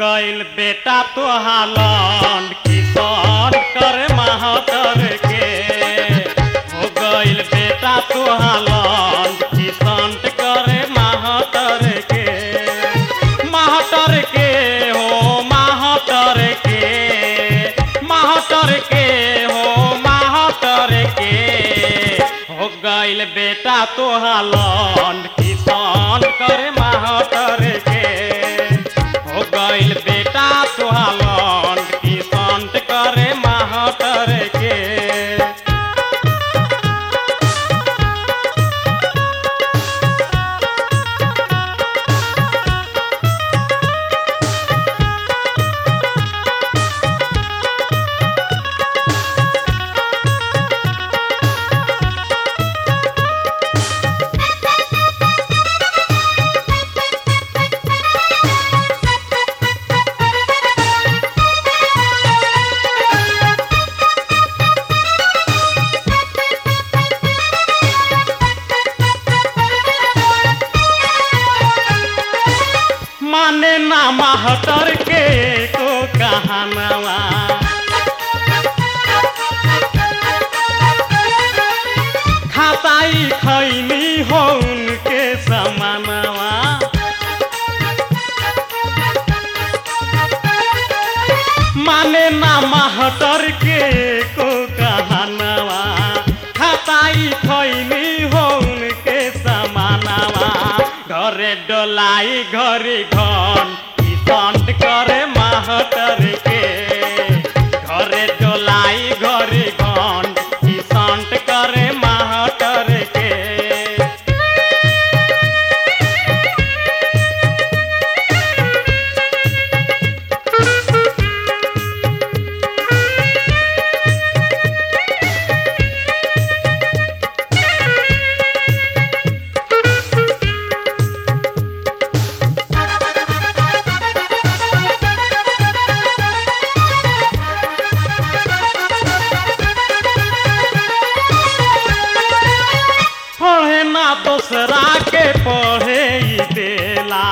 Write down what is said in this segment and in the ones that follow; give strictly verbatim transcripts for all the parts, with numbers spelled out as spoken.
गइल बेटा तोहालन किसान करे महातर के। हो गइल बेटा तोहालन किसान करे महातर के। महातर के हो महातर के महातर के हो महातर के। हो गइल बेटा तोहालन किसान करे महातर के। हो गइल बेटा तोहालन किसान करे महातर के। माने ना महतर के को कहानवा। खाताई खैनी हो उनके समानवा। माने ना महतर के को कहानवा। खाताई खैनी हो उनके समानवा। घरे डोलाई घरे घन किसान करे महातर के। घरे डोलाई घरे घन किसान करे महातर के। पढ़े ना दूसरा के पढ़े ही देला।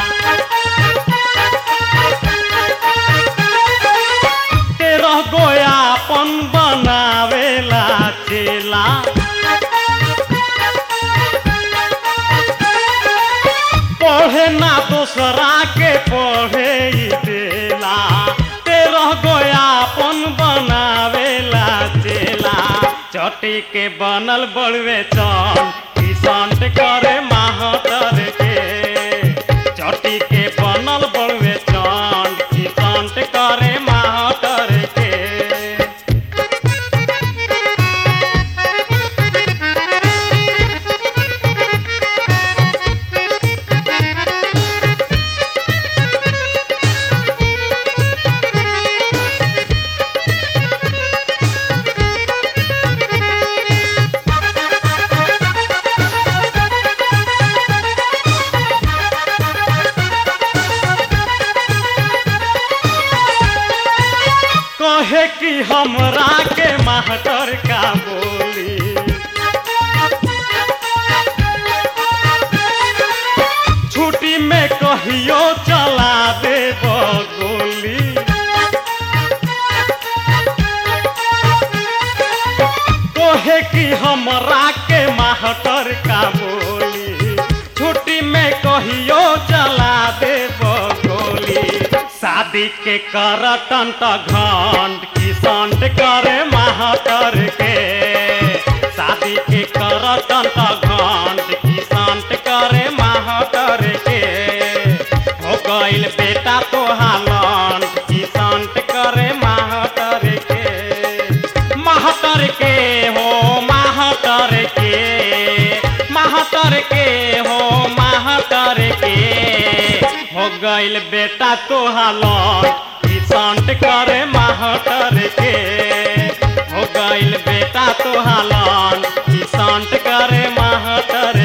तेरह गोया अपन बनावेला चेला। पढ़े ना दूसरा के पढ़े ही देला। तेरह गोया अपन बनावेला चेला। चटी के बनल बड़वे चन किसान करे महातर के। चटी के बनल बड़वे चन किसान करे महातर के। कहे कि हमरा के महतर का बोली। छुट्टी में कहियो चला दे गोली। कहे कि हमरा के महतर का बोली। छुट्टी में कहियो चला दे गोली। शादी के करतन त घंट किसान करे महातर के। शादी के करतन त घंट किसान करे महातर के। हो गइल बेटा तोहालन किसान करे महातर के। महातर के हो महातर के महातर के हो महातर के। हो गइल बेटा तोहालन किसान करे महातर के। हो गइल बेटा तोहालन किसान करे महातर